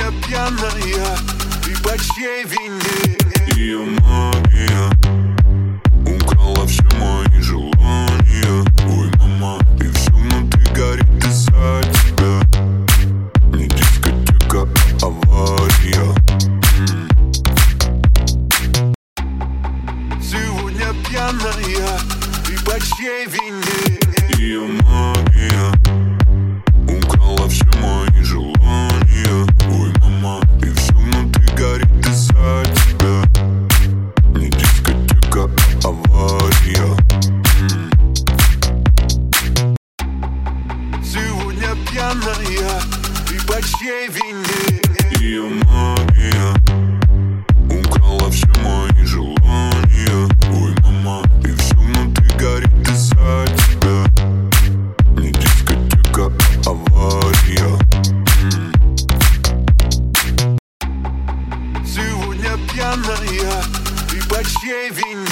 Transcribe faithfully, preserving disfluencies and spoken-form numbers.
пьяная, ты по чьей вине? Ее магия украла все мои желания. Ой, мама, и все внутри горит из-за тебя. Не дискотека, а авария. Сегодня пьяная, ты по чьей вине? Ее магия украла все мои желания. Ой, мама, и все внутри горит из-за тебя. Не дискотека, а авария. Сегодня пьяная, ты по чьей вине? Ее магия украла все мои желания. Ой, мама, и все внутри горит из-за тебя. Не дискотека, а авария. Сегодня пьяная, ты по чьей вине?